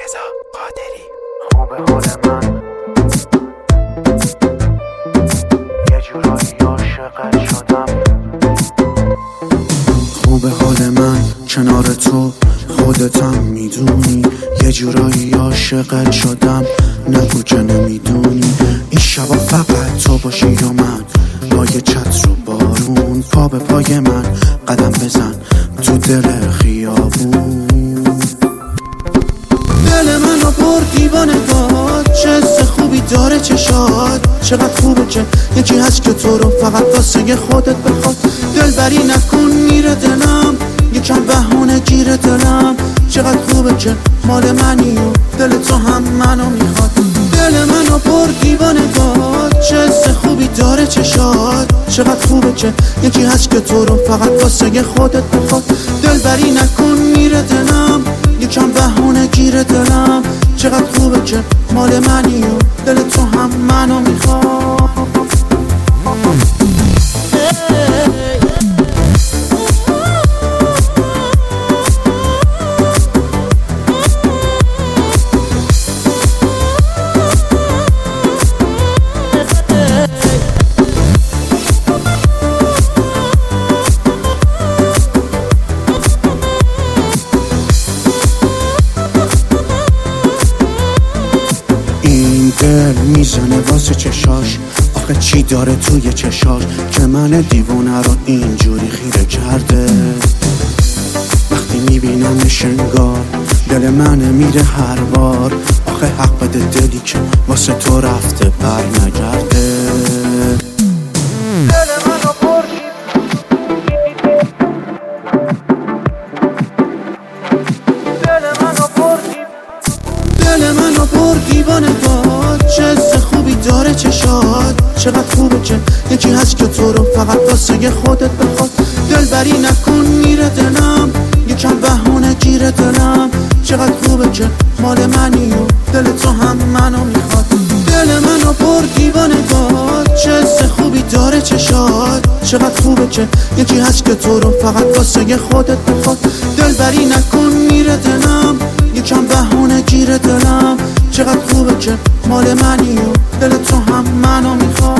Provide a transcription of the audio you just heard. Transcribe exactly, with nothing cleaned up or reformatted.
رضا قادری. خوب حال من یه جورایی عاشقت شدم. خوب حال من کنار تو خودتم میدونی، یه جورایی عاشقت شدم. نگو که نمیدونی این شبا فقط تو باشی یا من، با یه چتر و بارون پا به پای من قدم بزن تو دل خیابون. دل منو پر دیوانه داد، چه حس خوبی داره چشات. چقدر خوبه که یکی هست که تو رو فقط واسه خودت بخواد. دلبری نکن میره دلم، یکم بهونه گیره دلم. چقدر خوبه که مال منی و دل تو هم منو میخواد. دل منو پر دیوانه داد، چه حس خوبی داره چشات. چقدر خوبه که یکی هست که تو رو فقط واسه خودت بخواد. دلبری نکن میره دلم، یکم بهونه گیره دلم. چقدر خوبه که مال منی و دل تو هم منو میخواد. دل میزنه واسه چشاش، آخه چی داره توی چشاش که من دیوونه رو اینجوری خیره کرده. وقتی میبینمش انگار دل من میره هر بار. آخه حق بده دلی که واسه تو رفته بر نگرده. دل منو پر دل منو پر دل منو پر دیوانه داد، چه حس خوبی داره چشات. چقدر خوبه که یکی هست که تو رو فقط واسه خودت بخواد. دلبری نکن میره دلم، یکم بهونه گیره دلم. چقدر خوبه که مال منی و دل تو هم منو میخواد. دل منو پر دیوانه داد، چه حس خوبی داره چشات. چقدر خوبه که یکی هست که تو رو فقط واسه خودت بخواد. دلبری نکن میره دلم، یکم بهونه گیره دلم. چقدر خوبه که مال منی و دل تو هم منو میخواد.